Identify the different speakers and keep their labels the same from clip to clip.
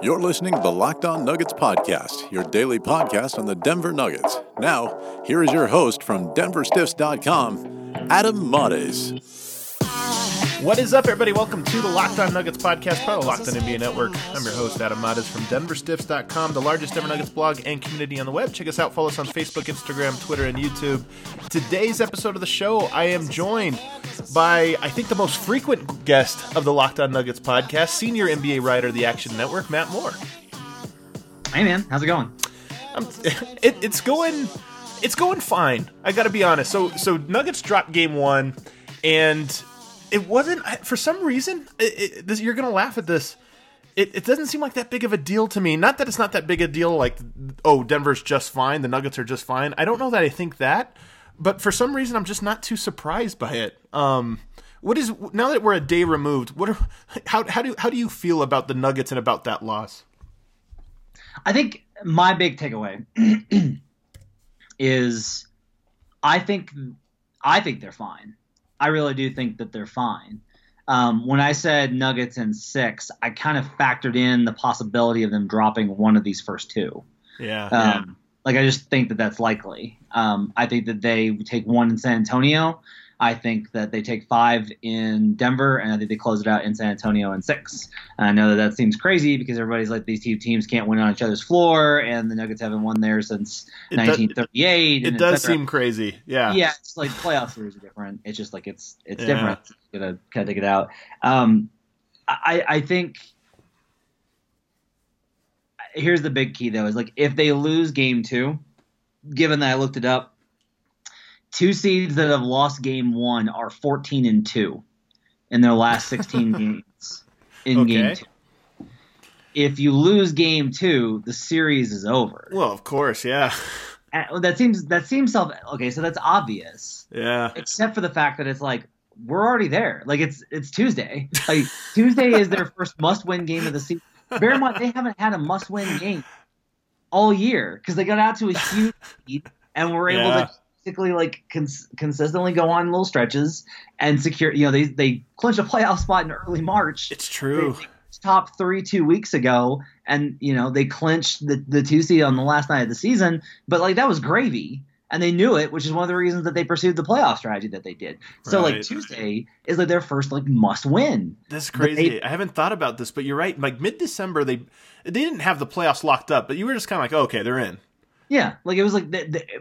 Speaker 1: You're listening to the Locked On Nuggets podcast, your daily podcast on the Denver Nuggets. Now, here is your host from DenverStiffs.com, Adam Mares.
Speaker 2: What is up, everybody? Welcome to the Locked On Nuggets podcast, part of the Locked On NBA Network. I'm your host, Adam Mares from DenverStiffs.com, the largest Denver Nuggets blog and community on the web. Check us out. Follow us on Facebook, Instagram, Twitter, and YouTube. Today's episode of the show, I am joined by, I think, the most frequent guest of the Locked On Nuggets podcast, senior NBA writer of the Action Network, Matt Moore.
Speaker 3: Hey, man. How's it going?
Speaker 2: It's going fine. I got to be honest. So Nuggets dropped game one, and it wasn't, for some reason, you're going to laugh at this. It doesn't seem like that big of a deal to me. Not that it's not that big a deal, like, oh, Denver's just fine, the Nuggets are just fine. I don't know that I think that, but for some reason, I'm just not too surprised by it. Now that we're a day removed, how do you feel about the Nuggets and about that loss?
Speaker 3: I think my big takeaway is I think they're fine. I really do think that they're fine. When I said Nuggets in 6, I kind of factored in the possibility of them dropping one of these first two.
Speaker 2: Yeah.
Speaker 3: Like, I just think that that's likely. I think that they take 1 in San Antonio. I think that they take 5 in Denver, and I think they close it out in San Antonio in 6. And I know that seems crazy because everybody's like, these two teams can't win on each other's floor, and the Nuggets haven't won there since 1938.
Speaker 2: It does seem crazy. Yeah.
Speaker 3: Yeah, it's like playoff series are different. It's just like it's different. You gotta kind of take it out. I think here's the big key though, is like if they lose game 2, given that I looked it up, 2 seeds that have lost game 1 are 14-2 in their last 16 games in game 2. If you lose game 2, the series is over.
Speaker 2: Well, of course, yeah.
Speaker 3: That seems okay, so that's obvious.
Speaker 2: Yeah.
Speaker 3: Except for the fact that it's like we're already there. Like it's Tuesday. Like Tuesday is their first must-win game of the season. Bear in mind they haven't had a must-win game all year because they got out to a huge lead and were able to basically like consistently go on little stretches and secure. You know, they clinched a playoff spot in early March.
Speaker 2: It's true.
Speaker 3: They top 3 2 weeks ago, and you know they clinched the 2 seed on the last night of the season. But like that was gravy, and they knew it, which is one of the reasons that they pursued the playoff strategy that they did. So like Tuesday is like their first like must win.
Speaker 2: That's crazy. I haven't thought about this, but you're right. Like mid-December, they didn't have the playoffs locked up, but you were just kind of like, oh, okay, they're in.
Speaker 3: Yeah, like it was like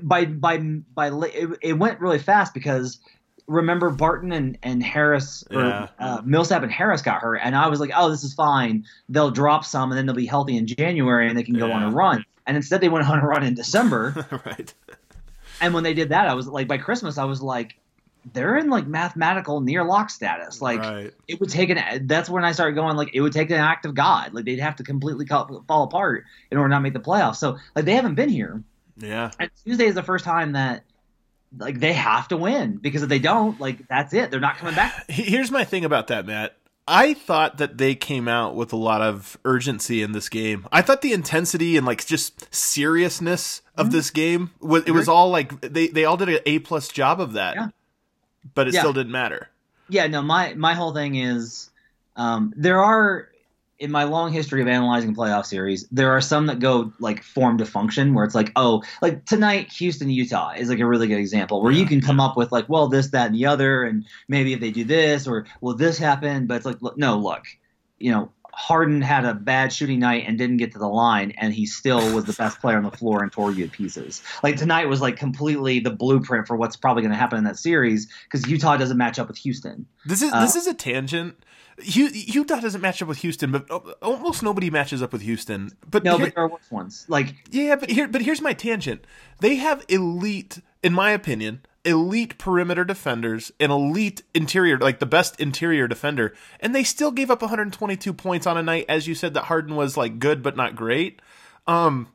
Speaker 3: it went really fast because remember Barton and Harris or Millsap and Harris got hurt, and I was like, oh, this is fine. They'll drop some, and then they'll be healthy in January, and they can go on a run. And instead, they went on a run in December.
Speaker 2: Right.
Speaker 3: And when they did that, I was like, by Christmas, I was like, they're in like mathematical near lock status. Like it would take that's when I started going like it would take an act of God. Like they'd have to completely fall apart in order to not make the playoffs. So like they haven't been here.
Speaker 2: Yeah.
Speaker 3: And Tuesday is the first time that like they have to win because if they don't, like that's it. They're not coming back.
Speaker 2: Here's my thing about that, Matt. I thought that they came out with a lot of urgency in this game. I thought the intensity and like just seriousness of this game was all like they all did an A+ job of that. Yeah. But it still didn't matter. Yeah, no,
Speaker 3: my whole thing is there are, in my long history of analyzing playoff series, there are some that go like form to function where it's like, oh, like tonight, Houston, Utah is like a really good example where you can come up with like, well, this, that, and the other, and maybe if they do this or will this happen? But it's like, look, you know, Harden had a bad shooting night and didn't get to the line, and he still was the best player on the floor and tore you to pieces. Like tonight was like completely the blueprint for what's probably going to happen in that series because Utah doesn't match up with Houston.
Speaker 2: This is a tangent. Utah doesn't match up with Houston, but almost nobody matches up with Houston. But
Speaker 3: but there are worse ones. Like
Speaker 2: but here's my tangent. They have elite, in my opinion, elite perimeter defenders and elite interior, like the best interior defender, and they still gave up 122 points on a night, as you said, that Harden was like good but not great. Are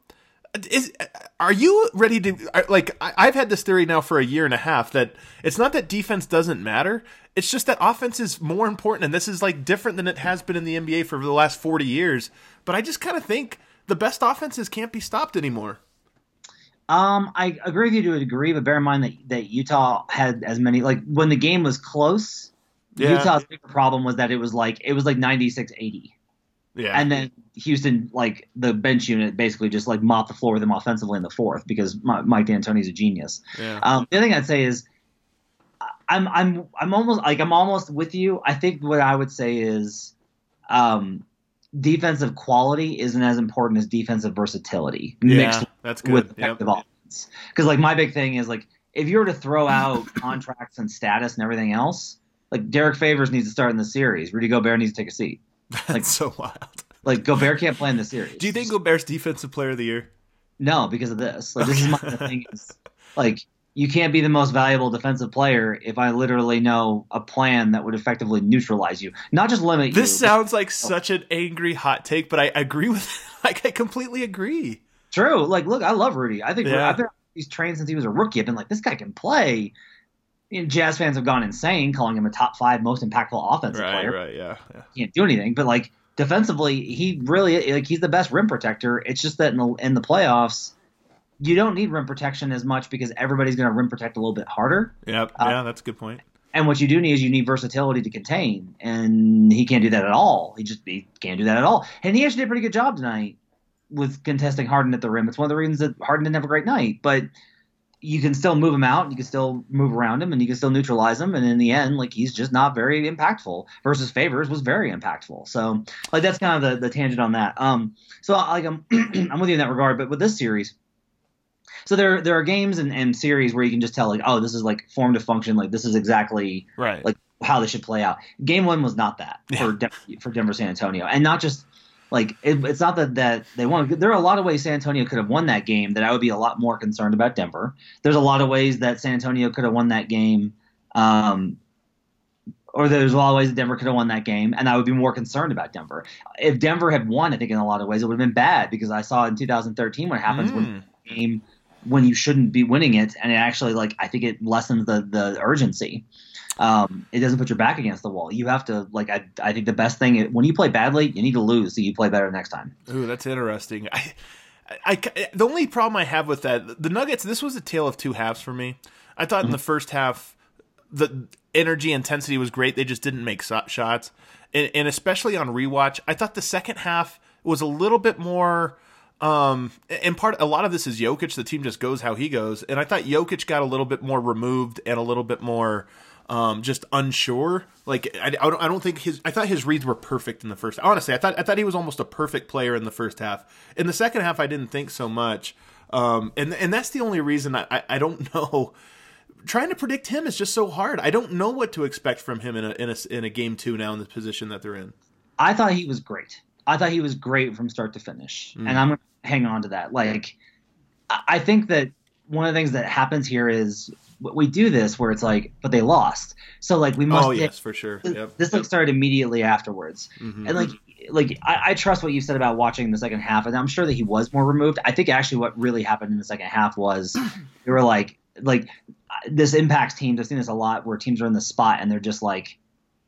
Speaker 2: you ready to like? I've had this theory now for a year and a half that it's not that defense doesn't matter. It's just that offense is more important, and this is like different than it has been in the NBA for the last 40 years. But I just kind of think the best offenses can't be stopped anymore.
Speaker 3: I agree with you to a degree, but bear in mind that Utah had as many, like when the game was close, Utah's bigger problem was that it was like 96-80.
Speaker 2: Yeah.
Speaker 3: And then Houston, like the bench unit, basically just like mopped the floor with them offensively in the fourth because Mike D'Antoni's a genius.
Speaker 2: Yeah.
Speaker 3: The other thing I'd say is I'm almost with you. I think what I would say is defensive quality isn't as important as defensive versatility mixed
Speaker 2: that's good.
Speaker 3: with effective offense. Because like my big thing is like if you were to throw out contracts and status and everything else, like Derek Favors needs to start in the series. Rudy Gobert needs to take a seat. Like
Speaker 2: so wild.
Speaker 3: Like Gobert can't play in the series.
Speaker 2: Do you think Gobert's defensive player of the year?
Speaker 3: No, because of this. Like this is my thing. Is like you can't be the most valuable defensive player if I literally know a plan that would effectively neutralize you, not just limit you.
Speaker 2: This sounds like such an angry hot take, but I agree with it. Like I completely agree.
Speaker 3: True. Like look, I love Rudy. I think I've been he's trained since he was a rookie. I've been like this guy can play. Jazz fans have gone insane calling him a top 5 most impactful offensive player.
Speaker 2: Right, yeah.
Speaker 3: Can't do anything, but like defensively, he really like he's the best rim protector. It's just that in the playoffs, you don't need rim protection as much because everybody's going to rim protect a little bit harder.
Speaker 2: Yep, yeah, that's a good point.
Speaker 3: And what you do need is you need versatility to contain, and he can't do that at all. He can't do that at all. And he actually did a pretty good job tonight with contesting Harden at the rim. It's one of the reasons that Harden didn't have a great night, but you can still move him out, and you can still move around him, and you can still neutralize him. And in the end, like he's just not very impactful. Versus Favors was very impactful. So like that's kind of the tangent on that. So like I'm I'm with you in that regard. But with this series, so there are games and series where you can just tell like, oh, this is like form to function. Like this is exactly
Speaker 2: right.
Speaker 3: Like how this should play out. Game 1 was not that for Denver San Antonio, and not just. Like it's not that they won. There are a lot of ways San Antonio could have won that game that I would be a lot more concerned about Denver. There's a lot of ways that San Antonio could have won that game, or there's a lot of ways that Denver could have won that game, and I would be more concerned about Denver. If Denver had won, I think in a lot of ways it would have been bad because I saw in 2013 what happens when you shouldn't be winning it, and it actually I think it lessens the urgency. It doesn't put your back against the wall. You have to I think the best thing when you play badly, you need to lose so you play better next time.
Speaker 2: Ooh, that's interesting. The only problem I have with that, the Nuggets, this was a tale of two halves for me. I thought in the first half, the energy intensity was great. They just didn't make shots. And especially on rewatch, I thought the second half was a little bit more, and a lot of this is Jokic. The team just goes how he goes. And I thought Jokic got a little bit more removed and a little bit more just unsure. Like I don't think I thought his reads were perfect in the first. Honestly, I thought he was almost a perfect player in the first half. In the second half, I didn't think so much. And that's the only reason I don't know. Trying to predict him is just so hard. I don't know what to expect from him in a game 2 now in the position that they're in.
Speaker 3: I thought he was great. I thought he was great from start to finish, and I'm going to hang on to that. Like, I think that one of the things that happens here is we do this where it's like, but they lost. So like we must.
Speaker 2: Oh yes, for sure. Yep.
Speaker 3: This started immediately afterwards, and I trust what you said about watching the second half, and I'm sure that he was more removed. I think actually what really happened in the second half was they were like this impacts teams. I've seen this a lot where teams are in the spot and they're just like,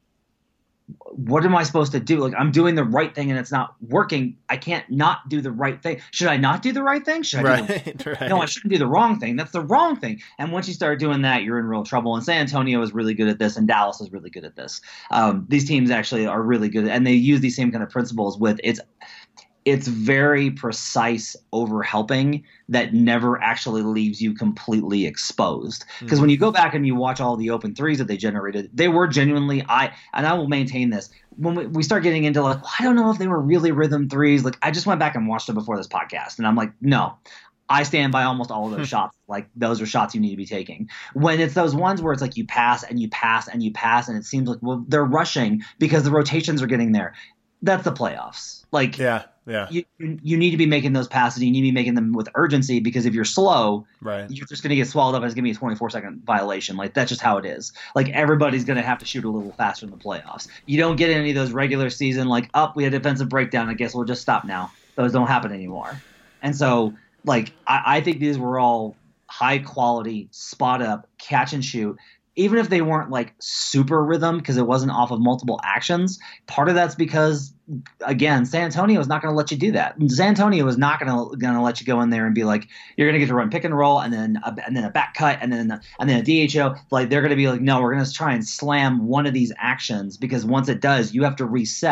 Speaker 3: what am I supposed to do? Like, I'm doing the right thing and it's not working. I can't not do the right thing. Should I not do the right thing? Should I do
Speaker 2: right.
Speaker 3: No, I shouldn't do the wrong thing. That's the wrong thing. And once you start doing that, you're in real trouble. And San Antonio is really good at this, and Dallas is really good at this. These teams actually are really good, and they use these same kind of principles with it's very precise overhelping that never actually leaves you completely exposed. Because when you go back and you watch all the open threes that they generated, they were genuinely I will maintain this. When we start getting into I don't know if they were really rhythm threes. Like I just went back and watched them before this podcast, and I'm like, no. I stand by almost all of those shots. Like those are shots you need to be taking. When it's those ones where it's like you pass and you pass and you pass, and it seems like they're rushing because the rotations are getting there. That's the playoffs. Like
Speaker 2: yeah.
Speaker 3: You need to be making those passes. You need to be making them with urgency, because if you're slow,
Speaker 2: right,
Speaker 3: you're just going to get swallowed up and it's going to be a 24-second violation. Like that's just how it is. Like everybody's going to have to shoot a little faster in the playoffs. You don't get any of those regular season we had a defensive breakdown. I guess we'll just stop now. Those don't happen anymore. And so I think these were all high quality spot up catch and shoot. Even if they weren't super rhythm because it wasn't off of multiple actions, part of that's because, again, San Antonio is not going to let you do that. San Antonio is not going to let you go in there and be like, you're going to get to run pick and roll and then a back cut and then a DHO. Like they're going to be like, no, we're going to try and slam one of these actions, because once it does, you have to reset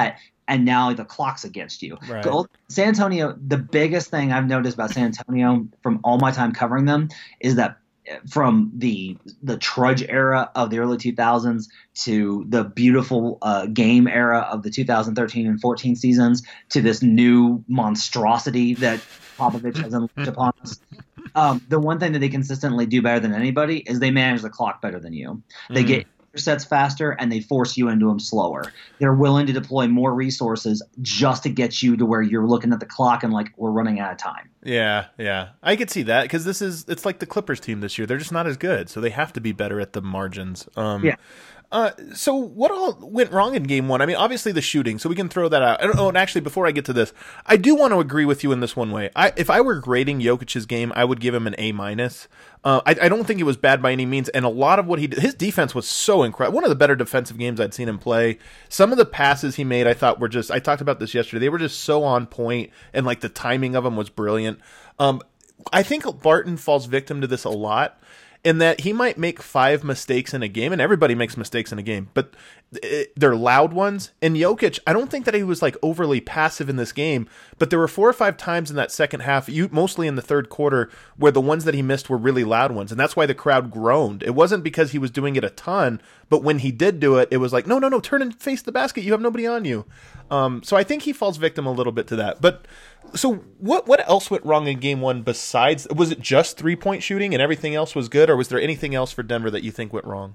Speaker 3: and now the clock's against you.
Speaker 2: Right.
Speaker 3: San Antonio, the biggest thing I've noticed about San Antonio from all my time covering them is that from the trudge era of the early 2000s to the beautiful game era of the 2013 and 14 seasons to this new monstrosity that Popovich has unleashed upon us. The one thing that they consistently do better than anybody is they manage the clock better than you. They get sets faster and they force you into them slower. They're willing to deploy more resources just to get you to where you're looking at the clock and like, we're running out of time.
Speaker 2: Yeah. I could see that because it's like the Clippers team this year. They're just not as good, so they have to be better at the margins. So what all went wrong in game one? I mean, obviously the shooting, so we can throw that out. And actually, before I get to this, I do want to agree with you in this one way. If I were grading Jokic's game, I would give him an A-. I don't think it was bad by any means, and a lot of what he did, his defense was so incredible. One of the better defensive games I'd seen him play. Some of the passes he made, I thought were just, I talked about this yesterday, they were just so on point, and like the timing of them was brilliant. I think Barton falls victim to this a lot, in that he might make 5 mistakes in a game, and everybody makes mistakes in a game, but they're loud ones. And Jokic, I don't think that he was like overly passive in this game, but there were 4 or 5 times in that second half, mostly in the third quarter, where the ones that he missed were really loud ones, and that's why the crowd groaned. It wasn't because he was doing it a ton, but when he did do it, it was like, no, turn and face the basket. You have nobody on you. So I think he falls victim a little bit to that. But so what else went wrong in game one besides, was it just 3-point shooting and everything else was good, or was there anything else for Denver that you think went wrong?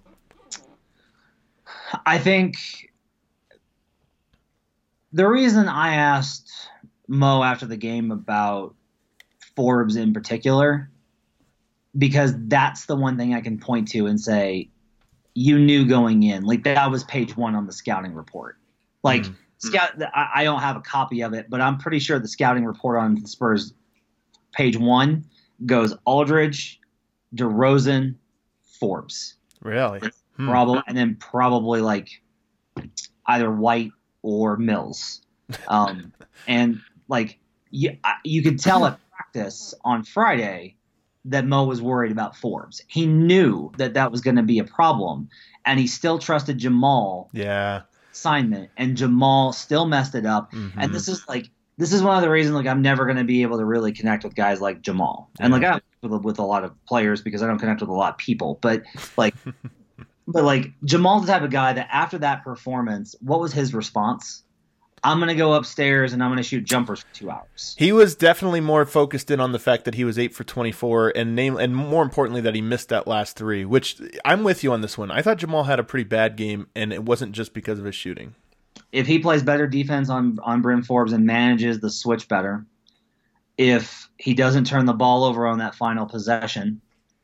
Speaker 3: I think the reason I asked Mo after the game about Forbes in particular, because that's the one thing I can point to and say, you knew going in, like that was page 1 on the scouting report. Like, I don't have a copy of it, but I'm pretty sure the scouting report on the Spurs, page 1, goes Aldridge, DeRozan, Forbes.
Speaker 2: Really?
Speaker 3: Probably, and then probably like either White or Mills. And like you could tell at practice on Friday that Mo was worried about Forbes. He knew that was going to be a problem, and he still trusted Jamal.
Speaker 2: Yeah.
Speaker 3: Assignment, and Jamal still messed it up. And this is one of the reasons like I'm never going to be able to really connect with guys like Jamal. And like I don't with a lot of players because I don't connect with a lot of people, but like Jamal's the type of guy that after that performance, what was his response? I'm going to go upstairs and I'm going to shoot jumpers for 2 hours.
Speaker 2: He was definitely more focused in on the fact that he was 8 for 24 and more importantly that he missed that last 3, which I'm with you on this one. I thought Jamal had a pretty bad game, and it wasn't just because of his shooting.
Speaker 3: If he plays better defense on Bryn Forbes and manages the switch better, if he doesn't turn the ball over on that final possession,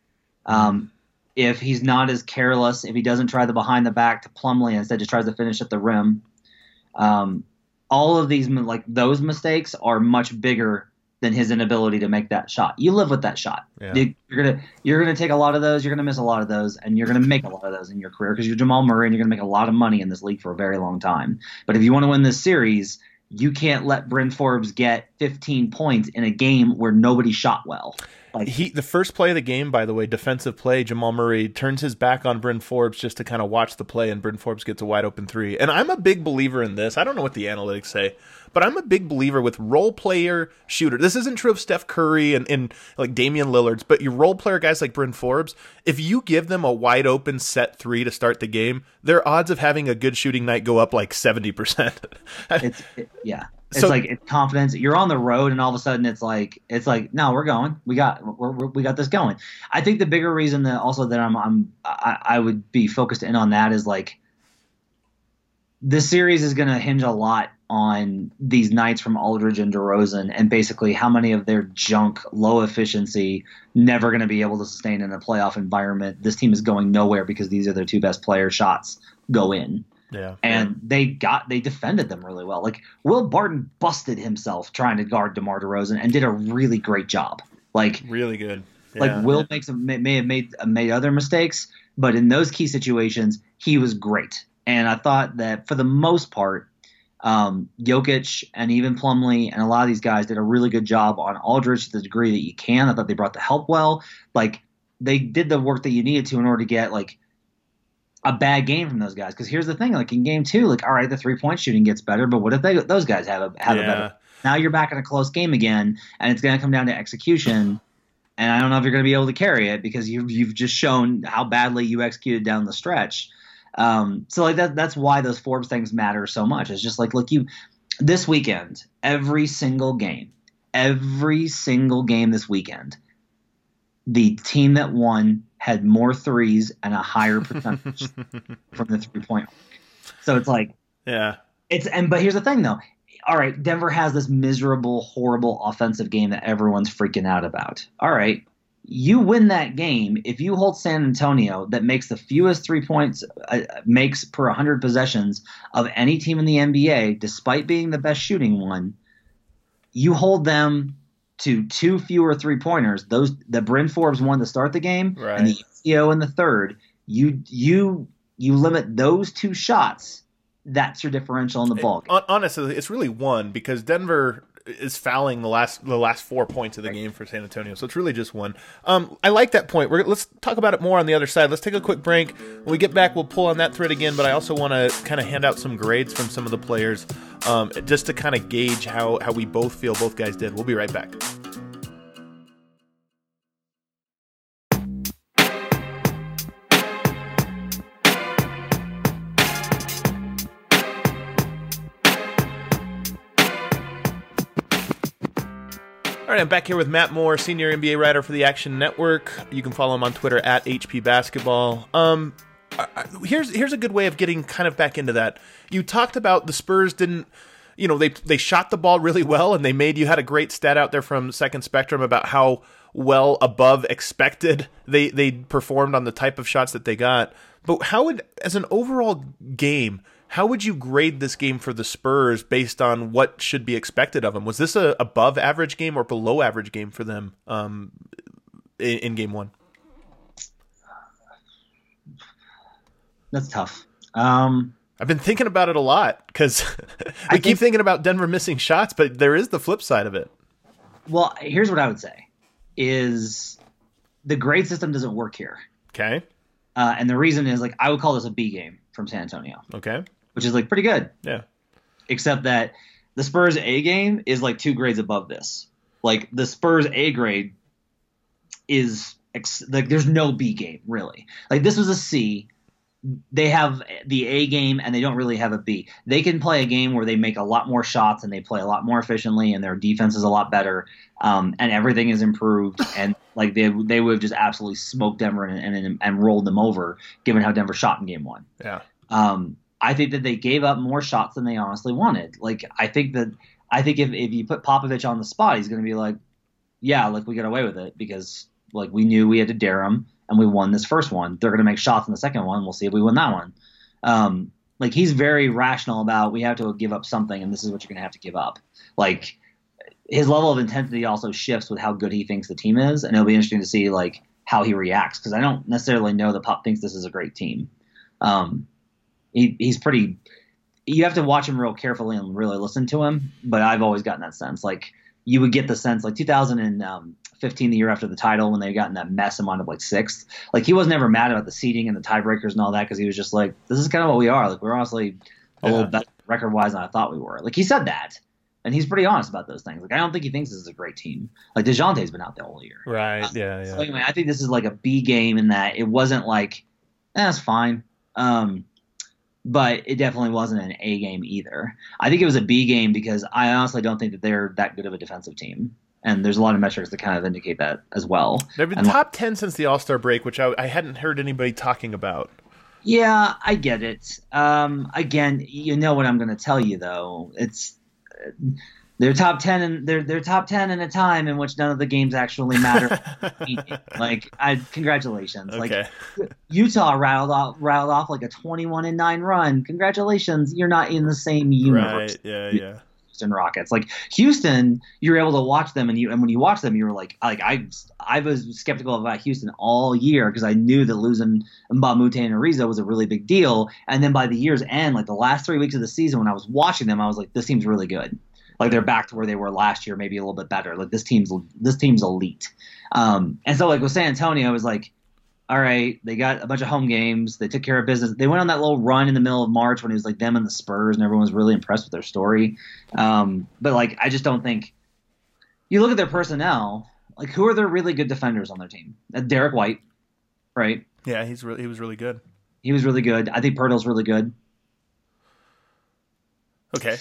Speaker 3: if he's not as careless, if he doesn't try the behind the back to Plumlee, instead just tries to finish at the rim, all of these, like those mistakes are much bigger than his inability to make that shot. You live with that shot.
Speaker 2: Yeah.
Speaker 3: You're gonna take a lot of those. You're gonna miss a lot of those, and you're gonna make a lot of those in your career because you're Jamal Murray and you're gonna make a lot of money in this league for a very long time. But if you want to win this series, you can't let Bryn Forbes get 15 points in a game where nobody shot well. Like,
Speaker 2: the first play of the game, by the way, defensive play, Jamal Murray turns his back on Bryn Forbes just to kind of watch the play, and Bryn Forbes gets a wide open 3. And I'm a big believer in this. I don't know what the analytics say, but I'm a big believer with role player shooter. This isn't true of Steph Curry and like Damian Lillard's, but your role player guys like Bryn Forbes, if you give them a wide open set 3 to start the game, their odds of having a good shooting night go up like 70%.
Speaker 3: It's like it's confidence. You're on the road, and all of a sudden it's like no, we're going. We got this going. I think the bigger reason that also that I would be focused in on that is like this series is going to hinge a lot on these nights from Aldridge and DeRozan, and basically how many of their junk, low efficiency, never going to be able to sustain in a playoff environment. This team is going nowhere because these are their 2 best player shots go in.
Speaker 2: Yeah.
Speaker 3: And they defended them really well. Like Will Barton busted himself trying to guard DeMar DeRozan and did a really great job. Like
Speaker 2: really good. Yeah.
Speaker 3: Like Will may have made other mistakes, but in those key situations, he was great. And I thought that for the most part, Jokic and even Plumlee and a lot of these guys did a really good job on Aldridge to the degree that you can. I thought they brought the help well. Like they did the work that you needed to in order to get like a bad game from those guys. Because here's the thing, like in game 2, like all right, the 3-point shooting gets better, but what if those guys have a better? Now you're back in a close game again, and it's going to come down to execution. And I don't know if you're going to be able to carry it because you've just shown how badly you executed down the stretch. So like that's why those Forbes things matter so much. It's just like, look, this weekend, every single game this weekend, the team that won had more threes and a higher percentage from the 3-point. So it's like, but here's the thing though. All right, Denver has this miserable, horrible offensive game that everyone's freaking out about. All right, you win that game if you hold San Antonio that makes the fewest 3 points makes per 100 possessions of any team in the NBA, despite being the best shooting one. You hold them to 2 fewer 3-pointers. Those the Bryn Forbes won to start the game, and the ECO in the third. You limit those 2 shots. That's your differential in the ball game.
Speaker 2: Honestly, it's really 1 because Denver is fouling the last 4 points of the game for San Antonio, so it's really just 1. I like that point. Let's talk about it more on the other side. Let's take a quick break. When we get back, we'll pull on that thread again, but I also want to kind of hand out some grades from some of the players just to kind of gauge how we both feel both guys did. We'll be right back. All right, I'm back here with Matt Moore, senior NBA writer for the Action Network. You can follow him on Twitter at HP Basketball. Here's a good way of getting kind of back into that. You talked about the Spurs didn't, they shot the ball really well, and you had a great stat out there from Second Spectrum about how well above expected they performed on the type of shots that they got. But as an overall game, how would you grade this game for the Spurs based on what should be expected of them? Was this a above average game or below average game for them in game 1?
Speaker 3: That's tough.
Speaker 2: I've been thinking about it a lot because I keep thinking about Denver missing shots, but there is the flip side of it.
Speaker 3: Well, here's what I would say is the grade system doesn't work here.
Speaker 2: Okay.
Speaker 3: And the reason is, like, I would call this a B game from San Antonio.
Speaker 2: Okay.
Speaker 3: Which is, like, pretty good.
Speaker 2: Yeah.
Speaker 3: Except that the Spurs A game is, like, 2 grades above this. Like, the Spurs A grade is, like, there's no B game, really. Like, this was a C. They have the A game, and they don't really have a B. They can play a game where they make a lot more shots, and they play a lot more efficiently, and their defense is a lot better, and everything is improved. And, like, they would have just absolutely smoked Denver and rolled them over, given how Denver shot in game 1.
Speaker 2: Yeah.
Speaker 3: I think that they gave up more shots than they honestly wanted. Like, I think if you put Popovich on the spot, he's going to be like, yeah, like, we got away with it because, like, we knew we had to dare them and we won this first one. They're going to make shots in the second one. We'll see if we win that one. Like, he's very rational about we have to give up something and this is what you're going to have to give up. Like, his level of intensity also shifts with how good he thinks the team is, and it'll be interesting to see, like, how he reacts because I don't necessarily know that Pop thinks this is a great team. He's pretty – you have to watch him real carefully and really listen to him, but I've always gotten that sense. Like, you would get the sense, like, 2015, the year after the title, when they got in that mess and wound up, like, 6th. Like, he wasn't ever mad about the seeding and the tiebreakers and all that because he was just like, this is kind of what we are. Like, we're honestly a little better record-wise than I thought we were. Like, he said that, and he's pretty honest about those things. Like, I don't think he thinks this is a great team. Like, DeJounte's been out the whole year.
Speaker 2: Right, yeah.
Speaker 3: So, anyway, I think this is, like, a B game in that it wasn't like, that's fine. But it definitely wasn't an A game either. I think it was a B game because I honestly don't think that they're that good of a defensive team. And there's a lot of metrics that kind of indicate that as well.
Speaker 2: They've been top 10 since the All-Star break, which I hadn't heard anybody talking about.
Speaker 3: Yeah, I get it. Again, you know what I'm going to tell you, though. It's they're top 10 and they're top 10 in a time in which none of the games actually matter. Like, congratulations.
Speaker 2: Okay.
Speaker 3: Like, Utah rattled off like a 21-9 run. Congratulations, you're not in the same universe.
Speaker 2: Right. Yeah.
Speaker 3: Houston Rockets. Like, Houston, you're able to watch them, and when you watch them, you were like I was skeptical about Houston all year because I knew that losing Mbah a Moute and Ariza was a really big deal. And then by the year's end, like the last 3 weeks of the season, when I was watching them, I was like, this team's really good. Like, they're back to where they were last year, maybe a little bit better. Like, this team's elite. And so, like, with San Antonio, it was like, all right, they got a bunch of home games. They took care of business. They went on that little run in the middle of March when it was like them and the Spurs, and everyone was really impressed with their story. But like, I just don't think you look at their personnel. Like, who are their really good defenders on their team? Derek White, right?
Speaker 2: Yeah, he was really good.
Speaker 3: He was really good. I think Pirtle's really good.
Speaker 2: Okay.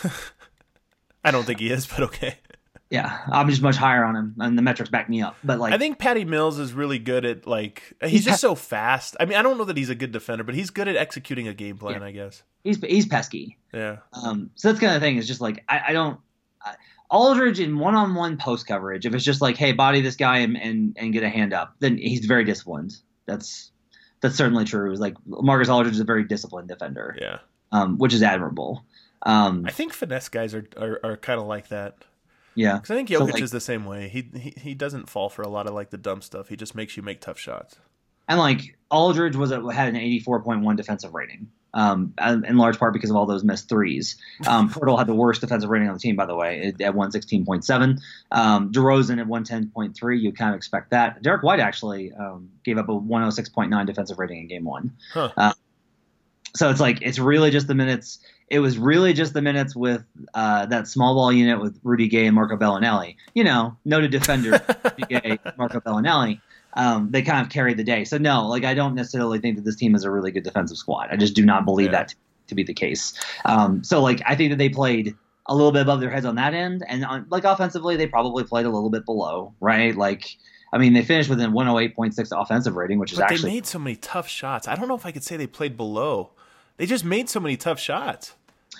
Speaker 2: I don't think he is, but okay.
Speaker 3: Yeah, I'm just much higher on him, and the metrics back me up. But like,
Speaker 2: I think Patty Mills is really good at like he's just so fast. I mean, I don't know that he's a good defender, but he's good at executing a game plan. Yeah. I guess
Speaker 3: he's pesky.
Speaker 2: Yeah.
Speaker 3: So that's kind of thing. Is just like I don't Aldridge in one-on-one post coverage. If it's just like, hey, body this guy and get a hand up, then he's very disciplined. That's certainly true. It's like Marcus Aldridge is a very disciplined defender.
Speaker 2: Yeah.
Speaker 3: Which is admirable.
Speaker 2: I think finesse guys are kind of like that.
Speaker 3: Yeah,
Speaker 2: because I think Jokic is the same way. He doesn't fall for a lot of like the dumb stuff. He just makes you make tough shots.
Speaker 3: And like Aldridge had an 84.1 defensive rating, in large part because of all those missed threes. Pirtle had the worst defensive rating on the team, by the way, at 116.7. DeRozan at 110.3. You kind of expect that. Derek White actually gave up a 106.9 defensive rating in Game 1.
Speaker 2: Huh.
Speaker 3: So it's like it's really just the minutes. It was really just the minutes with that small ball unit with Rudy Gay and Marco Bellinelli. Noted defender Rudy Gay, Marco Bellinelli. They kind of carried the day. So no, like I don't necessarily think that this team is a really good defensive squad. I just do not believe that to be the case. So like I think that they played a little bit above their heads on that end, and like offensively they probably played a little bit below, right? Like. I mean, they finished with a 108.6 offensive rating, which is
Speaker 2: But they made so many tough shots. I don't know if I could say they played below. They just made so many tough shots.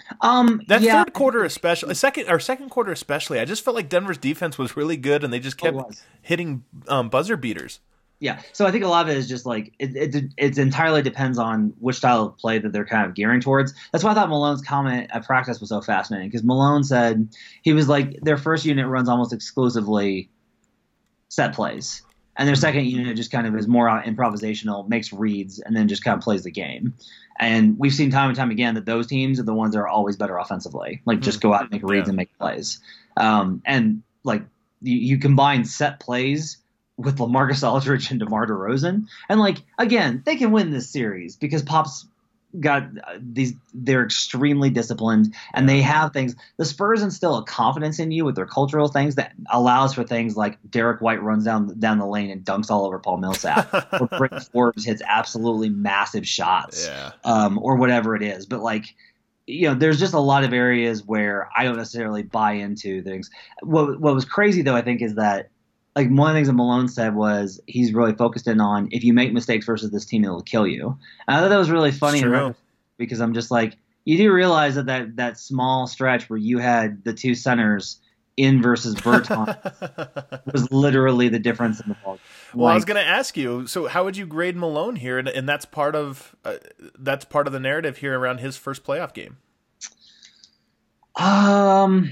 Speaker 2: Third quarter especially, second quarter especially, I just felt like Denver's defense was really good, and they just kept hitting buzzer beaters.
Speaker 3: Yeah, so I think a lot of it is just like it entirely depends on which style of play that they're kind of gearing towards. That's why I thought Malone's comment at practice was so fascinating, because Malone said he was like their first unit runs almost exclusively set plays, and their second unit just kind of is more improvisational, makes reads, and then just kind of plays the game. And we've seen time and time again that those teams are the ones that are always better offensively, like just go out and make reads and make plays. And like you combine set plays with LaMarcus Aldridge and DeMar DeRozan, and like again, they can win this series because Pop's got they're extremely disciplined, and they have things. The Spurs instill a confidence in you with their cultural things that allows for things like Derek White runs down the lane and dunks all over Paul Millsap, or Bryn Forbes hits absolutely massive shots, or whatever it is. But like, there's just a lot of areas where I don't necessarily buy into things. What was crazy though, I think, is that like one of the things that Malone said was he's really focused in on if you make mistakes versus this team, it'll kill you. And I thought that was really funny because I'm just like, you do realize that small stretch where you had the two centers in versus Bertans was literally the difference in the ball.
Speaker 2: Well, I was going to ask you, so how would you grade Malone here? And that's part of the narrative here around his first playoff game.
Speaker 3: God.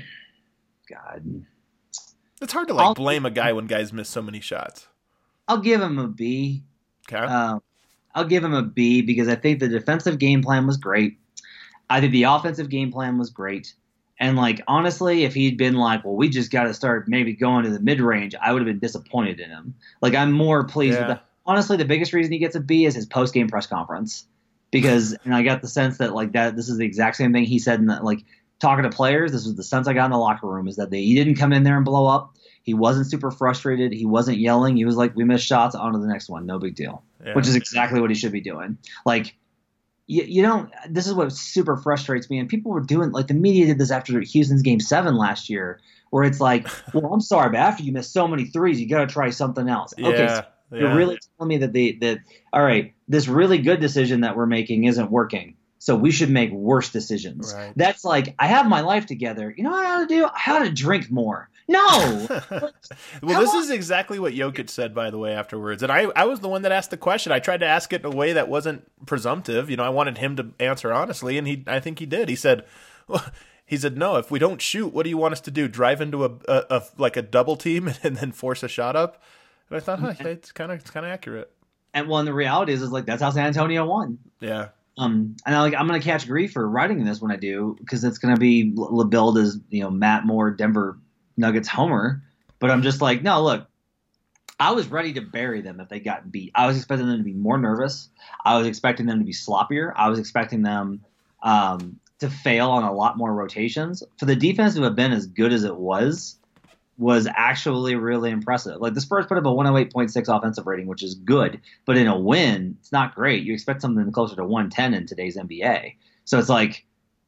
Speaker 2: It's hard to blame a guy when guys miss so many shots.
Speaker 3: I'll give him a B.
Speaker 2: Okay.
Speaker 3: I'll give him a B because I think the defensive game plan was great. I think the offensive game plan was great. And like honestly, if he'd been like, well, we just got to start maybe going to the mid range, I would have been disappointed in him. Like I'm more pleased with that. Honestly, the biggest reason he gets a B is his post game press conference because, and I got the sense that like that this is the exact same thing he said in that like. Talking to players, this was the sense I got in the locker room, is that he didn't come in there and blow up. He wasn't super frustrated. He wasn't yelling. He was like, we missed shots, on to the next one. No big deal, which is exactly what he should be doing. Like, you don't – this is what super frustrates me. And people were doing – like the media did this after Houston's Game 7 last year where it's like, well, I'm sorry, but after you miss so many threes, you got to try something else.
Speaker 2: Yeah,
Speaker 3: okay, so you're really telling me that all right, this really good decision that we're making isn't working. So we should make worse decisions.
Speaker 2: Right.
Speaker 3: That's like, I have my life together. You know what I ought to do? I ought to drink more. No.
Speaker 2: Well, this is exactly what Jokic said, by the way, afterwards. And I was the one that asked the question. I tried to ask it in a way that wasn't presumptive. I wanted him to answer honestly, and I think he did. He said, no, if we don't shoot, what do you want us to do? Drive into a double team and then force a shot up? And I thought, it's kind of accurate.
Speaker 3: And one, the reality is like, that's how San Antonio won.
Speaker 2: Yeah.
Speaker 3: And I'm going to catch grief for writing this when I do, because it's going to be billed as, Matt Moore, Denver Nuggets homer. But I'm just like, no, look, I was ready to bury them if they got beat. I was expecting them to be more nervous. I was expecting them to be sloppier. I was expecting them to fail on a lot more rotations. For the defense to have been as good as it was actually really impressive. Like the Spurs put up a 108.6 offensive rating, which is good, but in a win, it's not great. You expect something closer to 110 in today's NBA. So it's like,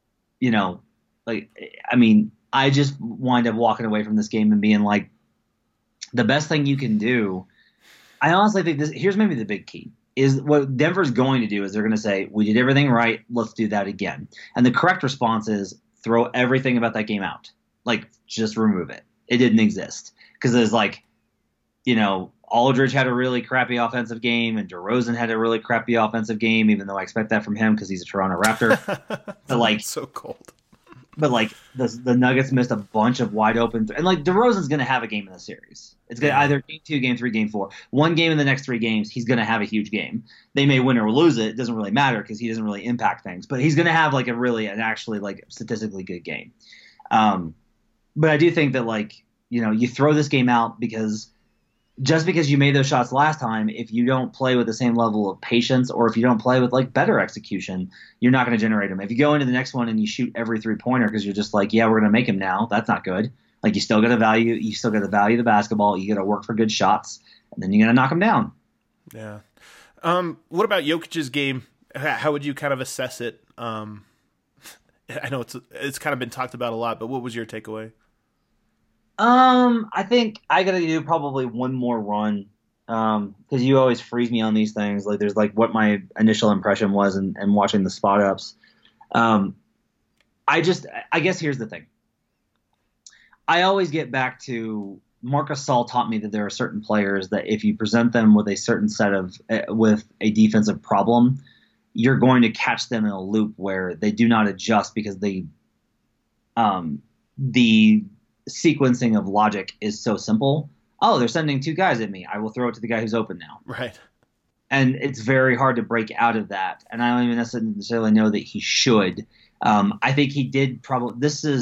Speaker 3: I just wind up walking away from this game and being like, the best thing you can do, I honestly think here's maybe the big key, is what Denver's going to do is they're going to say, we did everything right, let's do that again. And the correct response is throw everything about that game out. Like, just remove it. It didn't exist. Because there's like, Aldridge had a really crappy offensive game, and DeRozan had a really crappy offensive game, even though I expect that from him because he's a Toronto Raptor. But like,
Speaker 2: so cold.
Speaker 3: But like the Nuggets missed a bunch of wide open, and like DeRozan's going to have a game in the series. It's going to either game 2, game 3, game 4. One game in the next 3 games, he's going to have a huge game. They may win or lose it. It doesn't really matter because he doesn't really impact things. But he's going to have like an actually like statistically good game. But I do think that like you throw this game out because just because you made those shots last time, if you don't play with the same level of patience, or if you don't play with like better execution, you're not going to generate them. If you go into the next one and you shoot every 3-pointer because you're just like, yeah, we're going to make him now, that's not good. Like you still got to value the basketball. You got to work for good shots, and then you're going to knock them down.
Speaker 2: Yeah. What about Jokic's game? How would you kind of assess it? I know it's kind of been talked about a lot, but what was your takeaway?
Speaker 3: I think I got to do probably one more run, because you always freeze me on these things. Like there's like what my initial impression was and watching the spot ups. I guess here's the thing. I always get back to Marc Gasol taught me that there are certain players that if you present them with a certain set of with a defensive problem, you're going to catch them in a loop where they do not adjust because the sequencing of logic is so simple. Oh, they're sending 2 guys at me. I will throw it to the guy who's open now.
Speaker 2: Right.
Speaker 3: And it's very hard to break out of that. And I don't even necessarily know that he should. I think he did probably.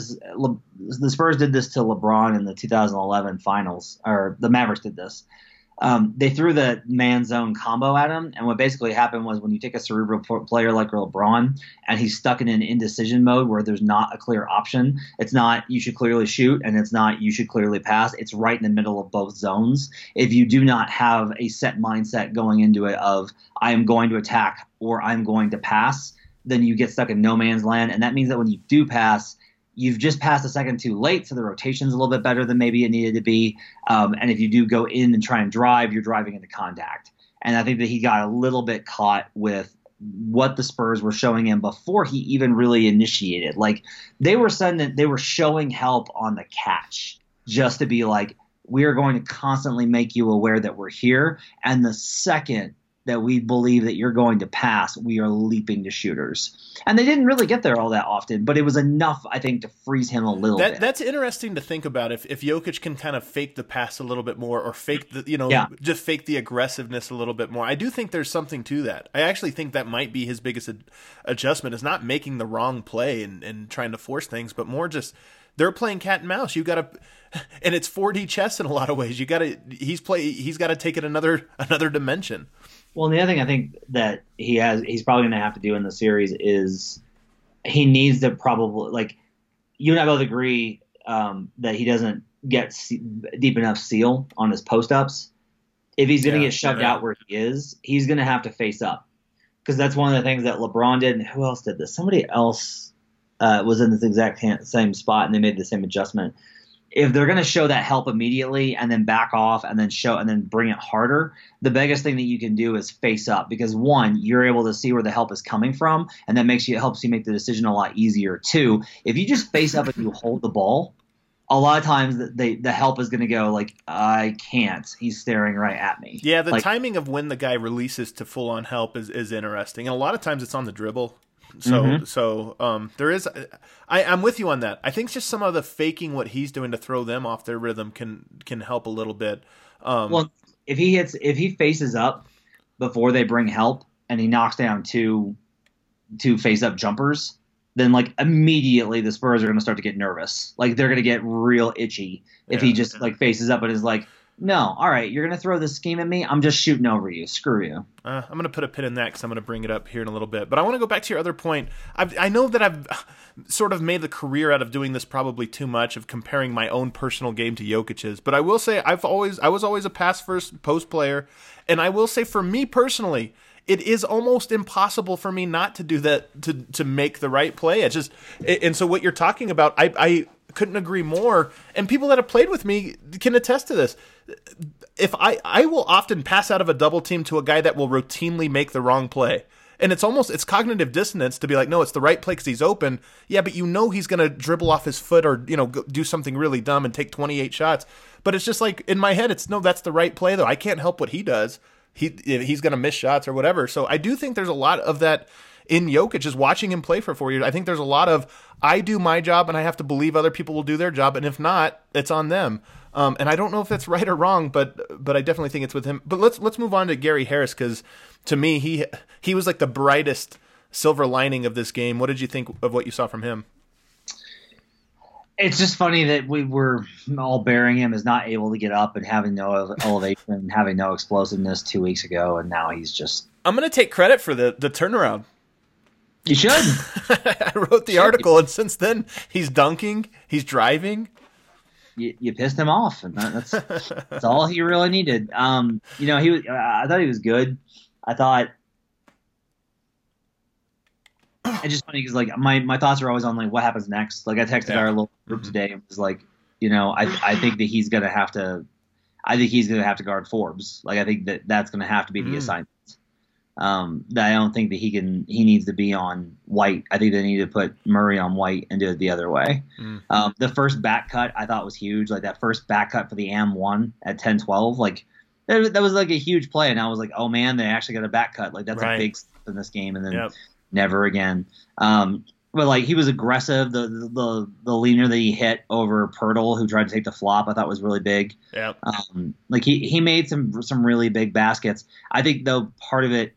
Speaker 3: The Spurs did this to LeBron in the 2011 finals, or the Mavericks did this. They threw the man zone combo at him, and what basically happened was when you take a cerebral player like LeBron and he's stuck in an indecision mode where there's not a clear option, it's not you should clearly shoot and it's not you should clearly pass, it's right in the middle of both zones. If you do not have a set mindset going into it of I am going to attack or I'm going to pass, then you get stuck in no man's land, and that means that when you do pass, you've just passed a second too late, so the rotation's a little bit better than maybe it needed to be. And if you do go in and try and drive, you're driving into contact. And I think that he got a little bit caught with what the Spurs were showing him before he even really initiated. Like they were showing help on the catch just to be like, we are going to constantly make you aware that we're here. And the second that we believe that you're going to pass, we are leaping to shooters. And they didn't really get there all that often, but it was enough, I think, to freeze him a little bit.
Speaker 2: That's interesting to think about. If Jokic can kind of fake the pass a little bit more, or fake the, just fake the aggressiveness a little bit more. I do think there's something to that. I actually think that might be his biggest adjustment, is not making the wrong play and trying to force things, but more just they're playing cat and mouse. You got to, and it's 4D chess in a lot of ways. He's got to take it another dimension.
Speaker 3: Well, the other thing I think that he's probably going to have to do in the series is he needs to probably, like, you and I both agree that he doesn't get deep enough seal on his post-ups. If he's going to get shoved out where he is, he's going to have to face up. Because that's one of the things that LeBron did, and who else did this? Somebody else was in this exact same spot, and they made the same adjustment. If they're going to show that help immediately and then back off and then bring it harder, the biggest thing that you can do is face up, because 1, you're able to see where the help is coming from, and that helps you make the decision a lot easier. 2, if you just face up and you hold the ball, a lot of times the help is going to go like, I can't. He's staring right at me.
Speaker 2: Yeah, the timing of when the guy releases to full on help is interesting, and a lot of times it's on the dribble. So there is. I'm with you on that. I think just some of the faking what he's doing to throw them off their rhythm can help a little bit.
Speaker 3: Well, if he faces up before they bring help and he knocks down two face up jumpers, then like immediately the Spurs are going to start to get nervous. Like they're going to get real itchy if he just like faces up and is like, No, all right, you're gonna throw this scheme at me. I'm just shooting over you. Screw you.
Speaker 2: I'm going to put a pin in that because I'm going to bring it up here in a little bit. But I want to go back to your other point. I know that I've sort of made a career out of doing this probably too much, of comparing my own personal game to Jokic's. But I will say I was always a pass first post player, and I will say for me personally, it is almost impossible for me not to do that, to make the right play. It's just, and so what you're talking about, I couldn't agree more. And people that have played with me can attest to this. If I will often pass out of a double team to a guy that will routinely make the wrong play. And it's cognitive dissonance to be like, no, it's the right play because he's open. Yeah, but he's going to dribble off his foot or, do something really dumb and take 28 shots. But it's just like, in my head, that's the right play, though. I can't help what he does. He's going to miss shots or whatever. So I do think there's a lot of that in Jokic, just watching him play for 4 years. I think there's a lot of, I do my job and I have to believe other people will do their job. And if not, it's on them. And I don't know if that's right or wrong, but I definitely think it's with him. But let's move on to Gary Harris, because to me, he was like the brightest silver lining of this game. What did you think of what you saw from him?
Speaker 3: It's just funny that we were all bearing him as not able to get up and having no elevation and having no explosiveness 2 weeks ago, and now he's just...
Speaker 2: I'm going to take credit for the turnaround.
Speaker 3: You should.
Speaker 2: I wrote the article, and since then, he's dunking, he's driving.
Speaker 3: You pissed him off, and that's all he really needed. He was. I thought he was good. I thought it's just funny because like my thoughts are always on like what happens next. Like I texted our little group today and was like, I think that he's gonna have to. I think he's gonna have to guard Forbes. Like I think that's gonna have to be the assignment. That I don't think that he needs to be on White. I think they need to put Murray on White and do it the other way. The first back cut I thought was huge. Like that first back cut for the AM1 at 10-12, like that was like a huge play. And I was like, oh man, they actually got a back cut. Like that's a big step in this game. And then never again. But like he was aggressive. The leaner that he hit over Pirtle, who tried to take the flop, I thought was really big.
Speaker 2: Yeah.
Speaker 3: Like he made some really big baskets. I think though part of it,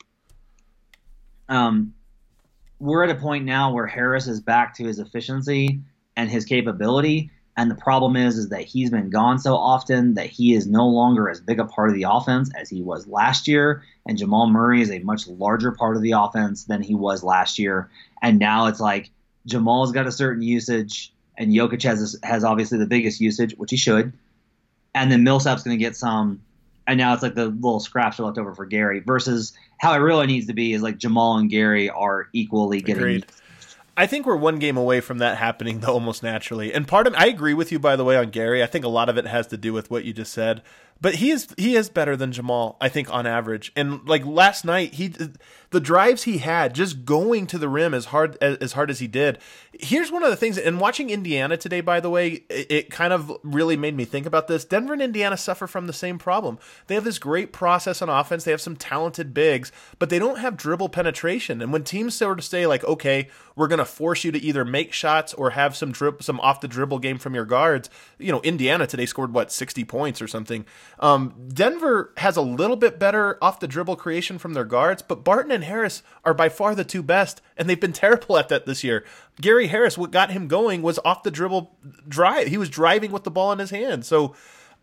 Speaker 3: we're at a point now where Harris is back to his efficiency and his capability. And the problem is that he's been gone so often that he is no longer as big a part of the offense as he was last year. And Jamal Murray is a much larger part of the offense than he was last year. And now it's like Jamal's got a certain usage and Jokic has obviously the biggest usage, which he should. And then Millsap's going to get some. And now it's like the little scraps are left over for Gary versus how it really needs to be is like Jamal and Gary are equally getting.
Speaker 2: Agreed. I think we're one game away from that happening, though, almost naturally. And I agree with you, by the way, on Gary. I think a lot of it has to do with what you just said. But he is better than Jamal, I think, on average. And like last night, the drives he had, just going to the rim as hard as he did. Here's one of the things, and watching Indiana today, by the way, it kind of really made me think about this. Denver and Indiana suffer from the same problem. They have this great process on offense. They have some talented bigs, but they don't have dribble penetration. And when teams sort of say like, okay, we're going to force you to either make shots or have some off the dribble game from your guards. Indiana today scored 60 points or something. Denver has a little bit better off the dribble creation from their guards, but Barton and Harris are by far the two best, and they've been terrible at that this year. Gary Harris, what got him going was off the dribble drive. He was driving with the ball in his hand. So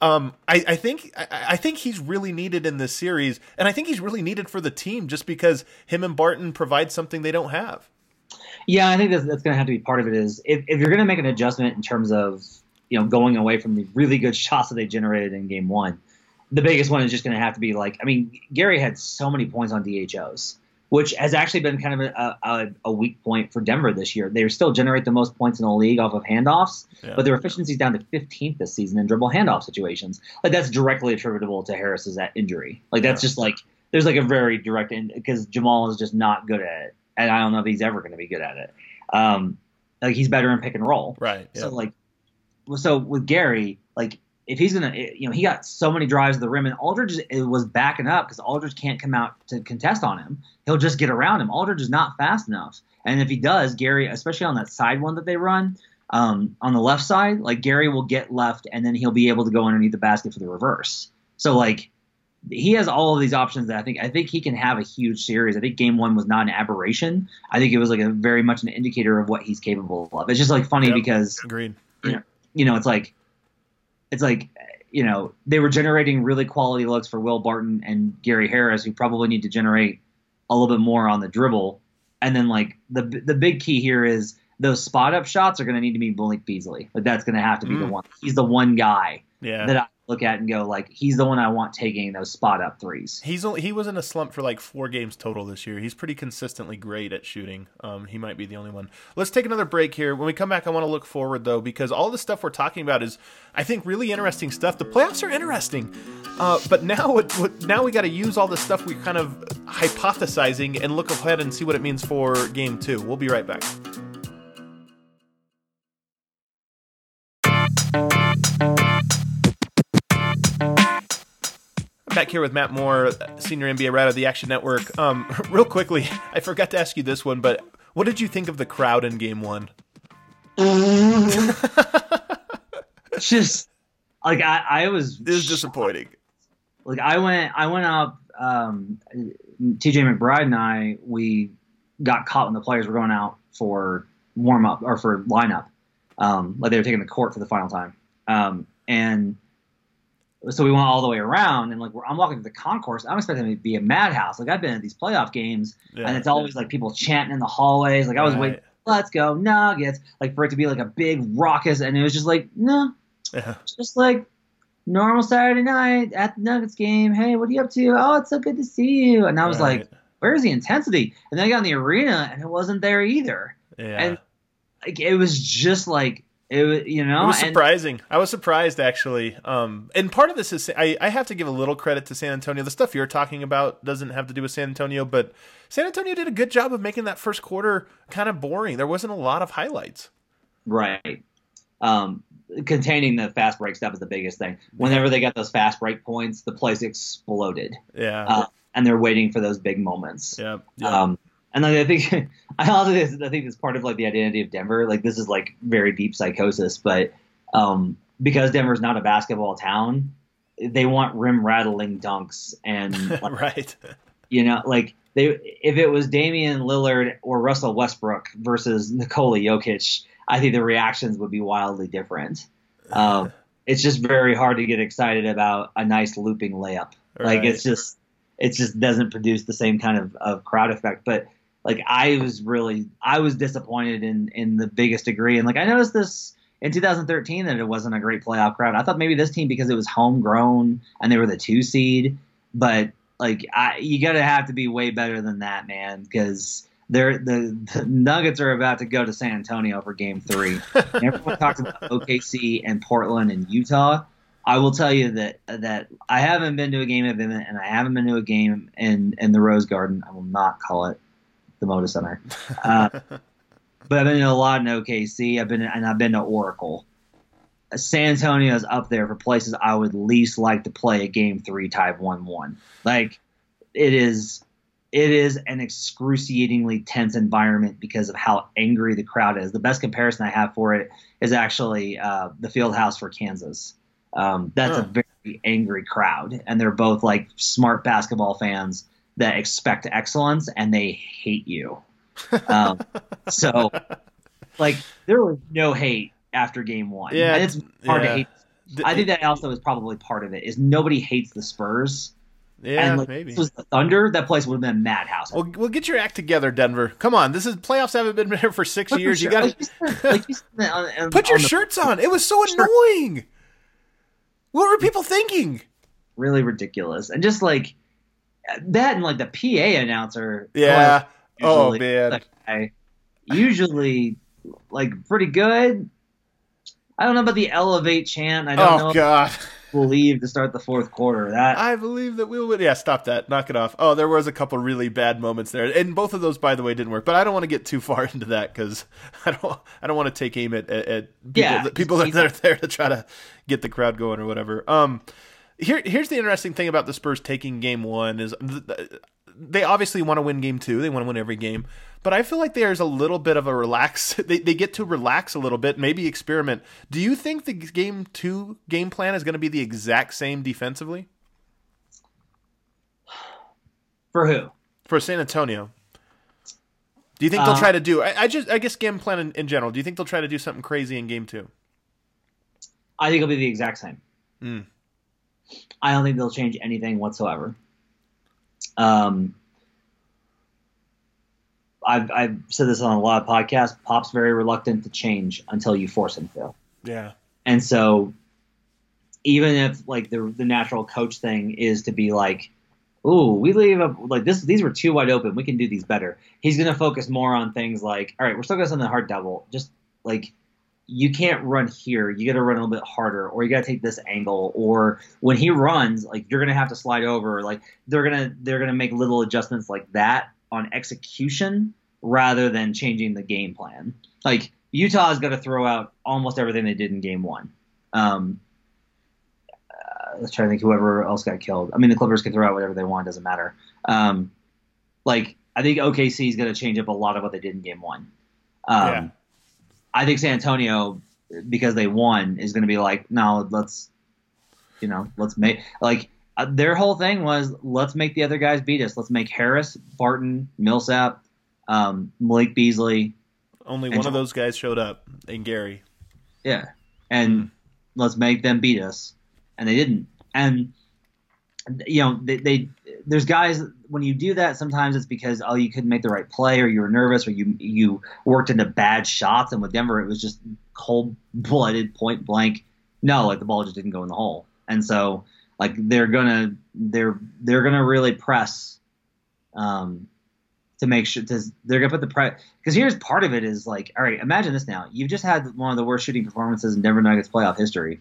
Speaker 2: I think he's really needed in this series, and I think he's really needed for the team just because him and Barton provide something they don't have.
Speaker 3: Yeah, I think that's going to have to be part of it. Is if you're going to make an adjustment in terms of going away from the really good shots that they generated in game one, the biggest one is just going to have to be Gary had so many points on DHOs, which has actually been kind of a weak point for Denver this year. They still generate the most points in the league off of handoffs, but their efficiency is down to 15th this season in dribble handoff situations. Like that's directly attributable to Harris's injury. Like that's just like there's like a very direct because Jamal is just not good at it, and I don't know if he's ever going to be good at it. Like he's better in pick and roll,
Speaker 2: right? Yeah.
Speaker 3: So with Gary, if he's gonna, he got so many drives to the rim, and Aldridge was backing up because Aldridge can't come out to contest on him. He'll just get around him. Aldridge is not fast enough, and if he does, Gary, especially on that side one that they run on the left side, Gary will get left, and then he'll be able to go underneath the basket for the reverse. So he has all of these options that I think he can have a huge series. I think game one was not an aberration. I think it was a very much an indicator of what he's capable of. It's just funny because
Speaker 2: agreed.
Speaker 3: It's like they were generating really quality looks for Will Barton and Gary Harris, who probably need to generate a little bit more on the dribble. And then like the big key here is those spot up shots are going to need to be Malik Beasley. Like that's going to have to be the one. He's the one guy that I look at and go like, he's the one I want taking those spot up threes.
Speaker 2: He was in a slump for like 4 games total this year. He's pretty consistently great at shooting. He might be the only one. Let's take another break here. When we come back, I want to look forward though, because all the stuff we're talking about is, I think, really interesting stuff. The playoffs are interesting, but now now we got to use all the stuff we're kind of hypothesizing and look ahead and see what it means for Game 2. We'll be right back. Back here with Matt Moore, senior NBA writer of the Action Network. Real quickly, I forgot to ask you this one, but what did you think of the crowd in Game 1?
Speaker 3: It's just like I was.
Speaker 2: It was disappointing.
Speaker 3: Like I went up. TJ McBride and I, we got caught when the players were going out for warm up or for lineup, like they were taking the court for the final time, and. So we went all the way around, and like I'm walking to the concourse. I'm expecting it to be a madhouse. Like I've been at these playoff games, and it's always like people chanting in the hallways. Like I was waiting, let's go Nuggets, like for it to be like a big raucous, and it was just like just like normal Saturday night at the Nuggets game. Hey, what are you up to? Oh, it's so good to see you. And I was like, where's the intensity? And then I got in the arena, and it wasn't there either. And like it was just like. It was
Speaker 2: surprising. I was surprised, actually. And part of this is I have to give a little credit to San Antonio. The stuff you're talking about doesn't have to do with San Antonio, but San Antonio did a good job of making that first quarter kind of boring. There wasn't a lot of highlights.
Speaker 3: Right. Containing the fast break stuff is the biggest thing. Whenever they got those fast break points, the place exploded.
Speaker 2: Yeah.
Speaker 3: And they're waiting for those big moments.
Speaker 2: Yeah.
Speaker 3: And like, I think it's part of like the identity of Denver. Like this is like very deep psychosis, but because Denver's not a basketball town, they want rim rattling dunks and like,
Speaker 2: right.
Speaker 3: Like if it was Damian Lillard or Russell Westbrook versus Nikola Jokic, I think the reactions would be wildly different. It's just very hard to get excited about a nice looping layup.
Speaker 2: Right.
Speaker 3: Like it just doesn't produce the same kind of crowd effect. But like I was disappointed in the biggest degree. And like I noticed this in 2013 that it wasn't a great playoff crowd. I thought maybe this team, because it was homegrown and they were the 2 seed, but like you gotta have to be way better than that, man, because the Nuggets are about to go to San Antonio for Game 3. Everyone talks about OKC and Portland and Utah. I will tell you that I haven't been to a game of them, and I haven't been to a game in the Rose Garden. I will not call it the Moda Center. But I've been to a lot in OKC. I've been to Oracle. San Antonio is up there for places I would least like to play a Game 3 type 1-1. Like it is an excruciatingly tense environment because of how angry the crowd is. The best comparison I have for it is actually the Fieldhouse for Kansas. That's a very angry crowd, and they're both like smart basketball fans that expect excellence, and they hate you. So like there was no hate after Game 1.
Speaker 2: Yeah,
Speaker 3: and it's hard to hate. I think that also is probably part of it. Is nobody hates the Spurs.
Speaker 2: Yeah,
Speaker 3: and like,
Speaker 2: maybe.
Speaker 3: If it was the Thunder, that place would have been a madhouse.
Speaker 2: Well, get your act together, Denver. Come on, this is playoffs haven't been here for 6 years. You got to put your shirts on. It was so annoying. What were people thinking?
Speaker 3: Really ridiculous. And just like that, and like the PA announcer.
Speaker 2: Yeah. Oh man.
Speaker 3: Usually like pretty good. I don't know about the elevate chant. I don't know.
Speaker 2: Oh God.
Speaker 3: Believe to start the fourth quarter.
Speaker 2: I believe that we'll win. Yeah, stop that. Knock it off. Oh, there was a couple really bad moments there, and both of those, by the way, didn't work. But I don't want to get too far into that because I don't want to take aim at people that are there to try to get the crowd going or whatever. Here's the interesting thing about the Spurs taking Game 1 is they obviously want to win Game 2. They want to win every game. But I feel like there's a little bit of a relax. They get to relax a little bit, maybe experiment. Do you think the Game 2 game plan is going to be the exact same defensively?
Speaker 3: For who?
Speaker 2: For San Antonio. Do you think they'll try to do? I guess game plan in general. Do you think they'll try to do something crazy in Game 2?
Speaker 3: I think it'll be the exact same. I don't think they'll change anything whatsoever. I've said this on a lot of podcasts. Pop's very reluctant to change until you force him to.
Speaker 2: Yeah.
Speaker 3: And so even if like the natural coach thing is to be like, ooh, we leave up like this. These were too wide open. We can do these better. He's going to focus more on things like, all right, we're still going to send the hard double. Just like you can't run here. You got to run a little bit harder, or you got to take this angle. Or when he runs, like you're going to have to slide over. Like they're gonna make little adjustments like that on execution rather than changing the game plan. Like Utah's got to throw out almost everything they did in game one. Let's try to think whoever else got killed. I mean, the Clippers can throw out whatever they want. Doesn't matter. Like, I think OKC is going to change up a lot of what they did in game one. I think San Antonio, because they won, is going to be like, no, let's make like their whole thing was let's make the other guys beat us. Let's make Harris, Barton, Millsap, Malik Beasley.
Speaker 2: Only one of those guys showed up, and Gary.
Speaker 3: Yeah, and let's make them beat us. And they didn't. And they there's guys when you do that, sometimes it's because you couldn't make the right play, or you were nervous, or you worked into bad shots. And with Denver, it was just cold-blooded, point blank. No, like the ball just didn't go in the hole. And so like they're gonna really press to make sure they're gonna put the press, because here's part of it is like, all right, imagine this now. You've just had one of the worst shooting performances in Denver Nuggets playoff history.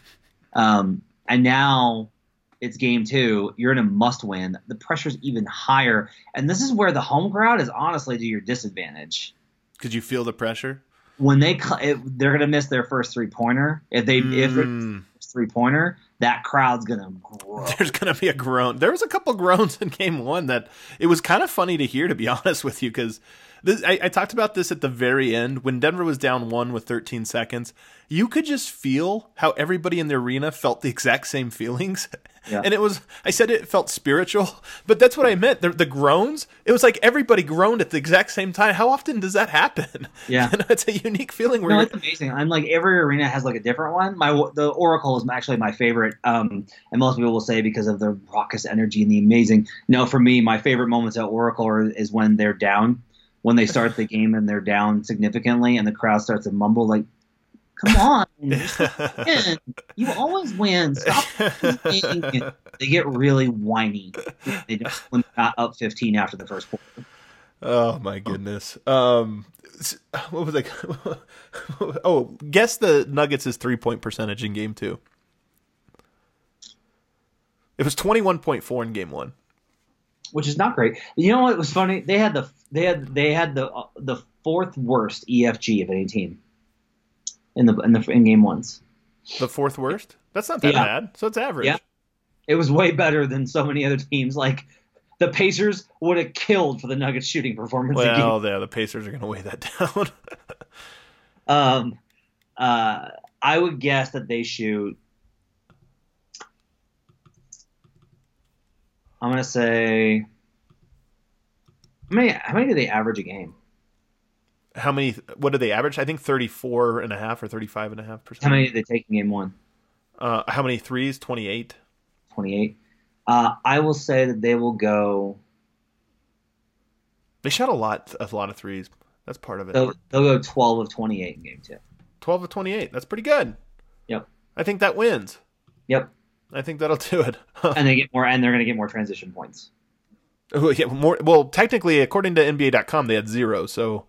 Speaker 3: And now it's game two. You're in a must-win. The pressure's even higher, and this is where the home crowd is honestly to your disadvantage.
Speaker 2: Could you feel the pressure
Speaker 3: when they're going to miss their first 3-pointer? If they miss their 3-pointer, that crowd's going to grow.
Speaker 2: There's going to be a groan. There was a couple groans in game one that it was kind of funny to hear, to be honest with you, because I talked about this at the very end when Denver was down 1 with 13 seconds. You could just feel how everybody in the arena felt the exact same feelings. Yeah. And I said it felt spiritual, but that's what I meant. The groans, it was like everybody groaned at the exact same time. How often does that happen?
Speaker 3: Yeah.
Speaker 2: It's a unique feeling.
Speaker 3: It's amazing. I'm like, every arena has like a different one. The Oracle is actually my favorite. And most people will say because of the raucous energy and the amazing. No, for me, my favorite moments at Oracle is when they're down. When they start the game and they're down significantly and the crowd starts to mumble like, come on, you always win. Stop winning. They get really whiny. They don't when they're not up 15 after the first quarter.
Speaker 2: Oh my goodness. What was I? Oh, guess the Nuggets' 3-point percentage in game two. It was 21.4 in game one.
Speaker 3: Which is not great. You know what was funny? They had the fourth worst EFG of any team in game ones.
Speaker 2: The fourth worst? That's not that bad. So it's average.
Speaker 3: Yeah, it was way better than so many other teams. Like the Pacers would have killed for the Nuggets shooting performance.
Speaker 2: Well, yeah, the Pacers are going to weigh that
Speaker 3: down. I would guess that they shoot. I'm going to say, how many do they average a game?
Speaker 2: What do they average? I think 34.5 or 35.5%.
Speaker 3: How many did they take in game one?
Speaker 2: How many threes? 28.
Speaker 3: 28. I will say that they will go.
Speaker 2: They shot a lot of threes. That's part of it.
Speaker 3: They'll go 12 of 28 in game two.
Speaker 2: 12 of 28. That's pretty good.
Speaker 3: Yep.
Speaker 2: I think that wins.
Speaker 3: Yep.
Speaker 2: I think that'll do it.
Speaker 3: And they're going to get more transition points.
Speaker 2: Oh, yeah, more. Well, technically, according to NBA.com, they had 0. So,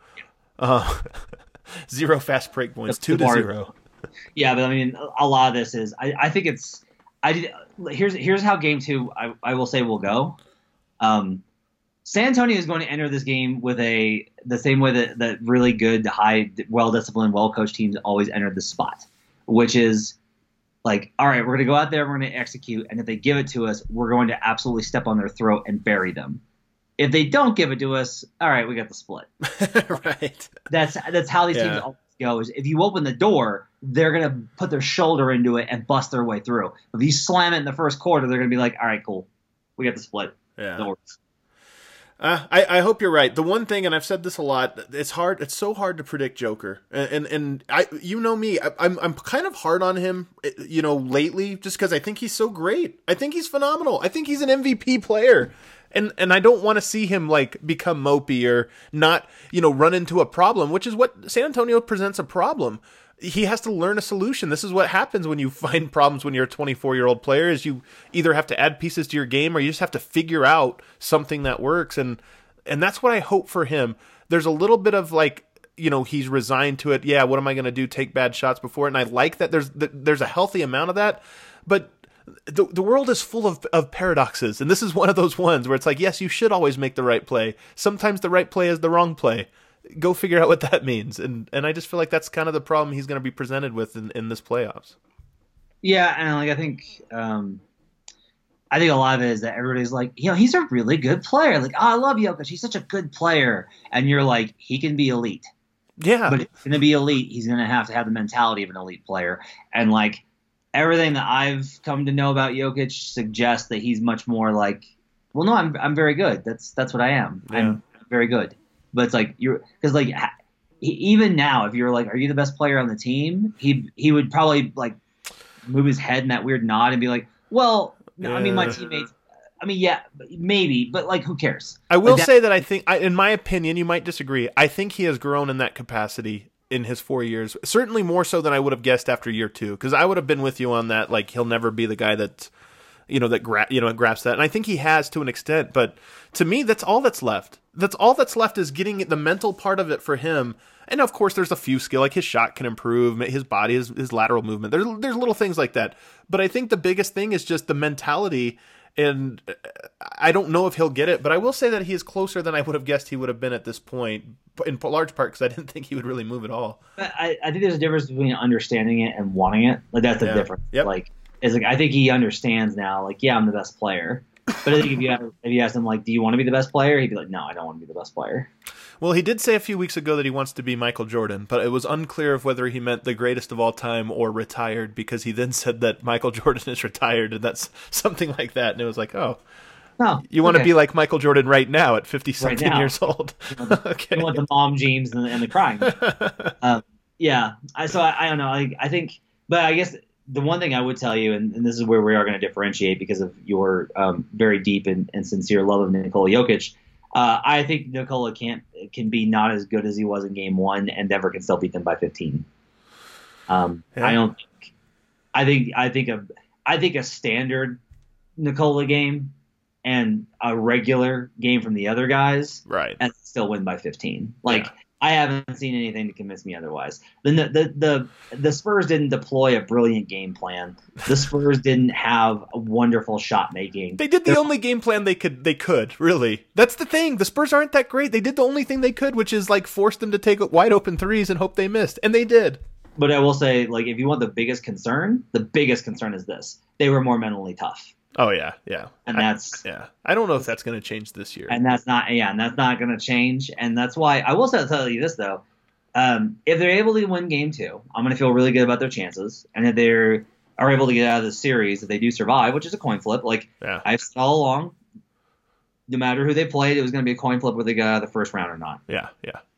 Speaker 2: 0 fast break points, 2-0.
Speaker 3: Yeah, but I mean, a lot of this is. I think it's. Here's how game two I will say will go. San Antonio is going to enter this game with the same way that really good, high, well-disciplined, well-coached teams always enter the spot, which is like, all right, we're going to go out there, we're going to execute, and if they give it to us, we're going to absolutely step on their throat and bury them. If they don't give it to us, all right, we got the split.
Speaker 2: Right.
Speaker 3: That's how these teams always go. Is if you open the door, they're going to put their shoulder into it and bust their way through. If you slam it in the first quarter, they're going to be like, all right, cool, we got the split.
Speaker 2: Yeah.
Speaker 3: That works.
Speaker 2: I hope you're right. The one thing, and I've said this a lot, it's hard. It's so hard to predict Joker, and you know me, I'm kind of hard on him, lately, just because I think he's so great. I think he's phenomenal. I think he's an MVP player, and I don't want to see him like become mopey or not, run into a problem, which is what San Antonio presents a problem. He has to learn a solution. This is what happens when you find problems when you're a 24-year-old player, is you either have to add pieces to your game or you just have to figure out something that works. And that's what I hope for him. There's a little bit of like, he's resigned to it. Yeah, what am I going to do? Take bad shots before it. And I like that there's a healthy amount of that. But the world is full of paradoxes. And this is one of those ones where it's like, yes, you should always make the right play. Sometimes the right play is the wrong play. Go figure out what that means. And I just feel like that's kind of the problem he's going to be presented with in this playoffs.
Speaker 3: Yeah, and I think a lot of it is that everybody's like, he's a really good player. Like, I love Jokic. He's such a good player. And you're like, he can be elite.
Speaker 2: Yeah.
Speaker 3: But if he's going to be elite, he's going to have the mentality of an elite player. And like everything that I've come to know about Jokic suggests that he's much more like, well, no, I'm very good. That's what I am. Yeah. I'm very good. But it's like because like even now, if you're like, are you the best player on the team? He would probably like move his head in that weird nod and be like, well, no, I mean my teammates. I mean, yeah, maybe, but like, who cares?
Speaker 2: I will say that I think, in my opinion, you might disagree. I think he has grown in that capacity in his 4 years. Certainly more so than I would have guessed after year 2, because I would have been with you on that. Like, he'll never be the guy that grasps that. And I think he has to an extent, but to me, that's all that's left. That's all that's left is getting the mental part of it for him. And of course, there's a few skill, like his shot can improve, his body, his lateral movement. There's little things like that. But I think the biggest thing is just the mentality. And I don't know if he'll get it, but I will say that he is closer than I would have guessed he would have been at this point, in large part because I didn't think he would really move at all.
Speaker 3: I think there's a difference between understanding it and wanting it. Like, that's the difference.
Speaker 2: Yep.
Speaker 3: Like, it's like, I think he understands now, like, yeah, I'm the best player. But I think if you ask him, like, do you want to be the best player? He'd be like, no, I don't want to be the best player.
Speaker 2: Well, he did say a few weeks ago that he wants to be Michael Jordan, but it was unclear of whether he meant the greatest of all time or retired, because he then said that Michael Jordan is retired, and that's something like that. And it was like, you want to be like Michael Jordan right now at 50-something years old.
Speaker 3: Okay. You want the mom jeans and the crying. Yeah. So I don't know. I think, but I guess the one thing I would tell you, and this is where we are going to differentiate because of your very deep and sincere love of Nikola Jokic, I think Nikola can be not as good as he was in Game 1, and Denver can still beat them by 15. I think a standard Nikola game and a regular game from the other guys,
Speaker 2: right,
Speaker 3: and still win by 15. I haven't seen anything to convince me otherwise. The Spurs didn't deploy a brilliant game plan. The Spurs didn't have a wonderful shot making.
Speaker 2: They did the only game plan they could, really. That's the thing. The Spurs aren't that great. They did the only thing they could, which is like force them to take wide open threes and hope they missed. And they did.
Speaker 3: But I will say, like, if you want the biggest concern is this. They were more mentally tough.
Speaker 2: Oh yeah.
Speaker 3: And that's
Speaker 2: I don't know if that's going to change this year.
Speaker 3: And that's not going to change. And that's why I will tell you this though. If they're able to win Game 2, I'm going to feel really good about their chances. And if they are able to get out of the series, if they do survive, which is a coin flip, I've said all along, no matter who they played, it was going to be a coin flip whether they got out of the first round or not.
Speaker 2: Yeah.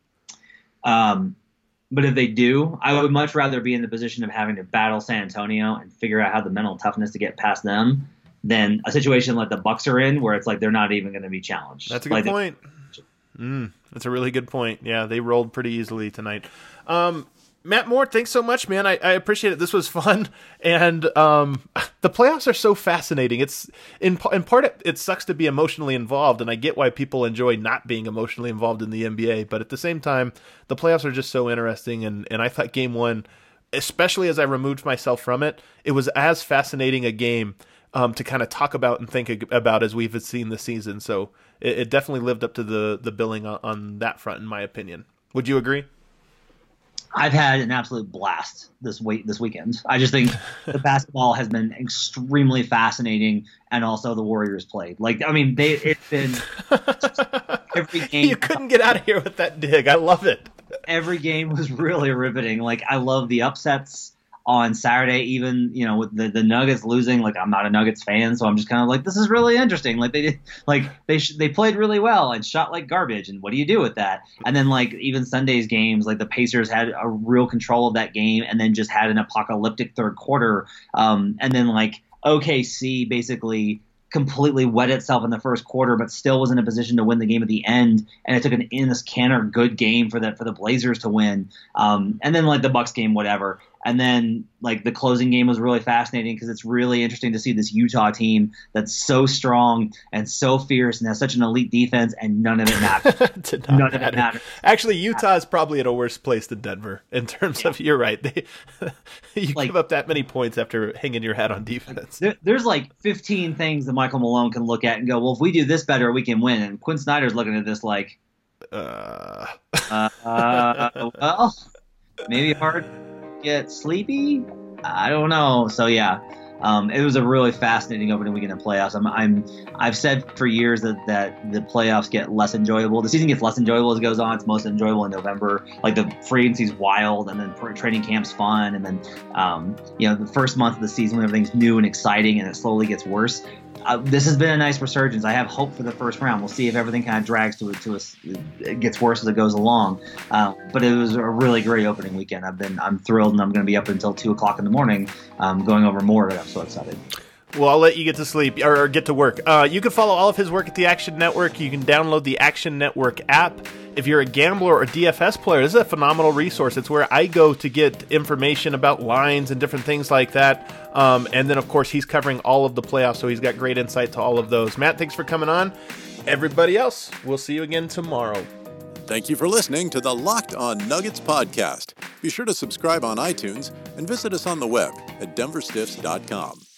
Speaker 3: But if they do, I would much rather be in the position of having to battle San Antonio and figure out how the mental toughness to get past them than a situation like the Bucks are in, where it's like they're not even going to be challenged.
Speaker 2: That's a good point. That's a really good point. Yeah, they rolled pretty easily tonight. Matt Moore, thanks so much, man. I appreciate it. This was fun, and the playoffs are so fascinating. It's in part it sucks to be emotionally involved, and I get why people enjoy not being emotionally involved in the NBA. But at the same time, the playoffs are just so interesting, and I thought Game 1, especially as I removed myself from it, it was as fascinating a game to kind of talk about and think about as we've seen this season. So it definitely lived up to the billing on that front, in my opinion. Would you agree?
Speaker 3: I've had an absolute blast this weekend. I just think the basketball has been extremely fascinating, and also the Warriors played. It's been every game.
Speaker 2: You couldn't get out of here with that dig. I love it.
Speaker 3: Every game was really riveting. I love the upsets. on Saturday, even, with the Nuggets losing, like, I'm not a Nuggets fan, so I'm just kind of like, this is really interesting. Like, they played really well and shot like garbage, and what do you do with that? And then, like, even Sunday's games, like, the Pacers had a real control of that game and then just had an apocalyptic third quarter. And then, like, OKC basically completely wet itself in the first quarter, but still was in a position to win the game at the end. And it took an Enes Kanter good game for the Blazers to win. And then, like, the Bucks game, whatever. And then, like, the closing game was really fascinating because it's really interesting to see this Utah team that's so strong and so fierce and has such an elite defense, and none of it matters. None of it matters.
Speaker 2: Actually, Utah is probably at a worse place than Denver in terms of, you're right. You give up that many points after hanging your hat on defense.
Speaker 3: There's like 15 things that Michael Malone can look at and go, well, if we do this better, we can win. And Quinn Snyder's looking at this like, well, maybe hard to get sleepy. I don't know. So yeah, it was a really fascinating opening weekend of playoffs. I've said for years that the playoffs get less enjoyable. The season gets less enjoyable as it goes on. It's most enjoyable in November. Like, the free agency's wild, and then training camp's fun, and then the first month of the season when everything's new and exciting, and it slowly gets worse. This has been a nice resurgence. I have hope for the first round. We'll see if everything kind of drags to it gets worse as it goes along. But it was a really great opening weekend. I'm thrilled, and I'm going to be up until 2:00 in the morning, going over more of it. I'm so excited.
Speaker 2: Well, I'll let you get to sleep or get to work. You can follow all of his work at the Action Network. You can download the Action Network app. If you're a gambler or DFS player, this is a phenomenal resource. It's where I go to get information about lines and different things like that. And then, of course, he's covering all of the playoffs, so he's got great insight to all of those. Matt, thanks for coming on. Everybody else, we'll see you again tomorrow.
Speaker 1: Thank you for listening to the Locked On Nuggets podcast. Be sure to subscribe on iTunes and visit us on the web at denverstiffs.com.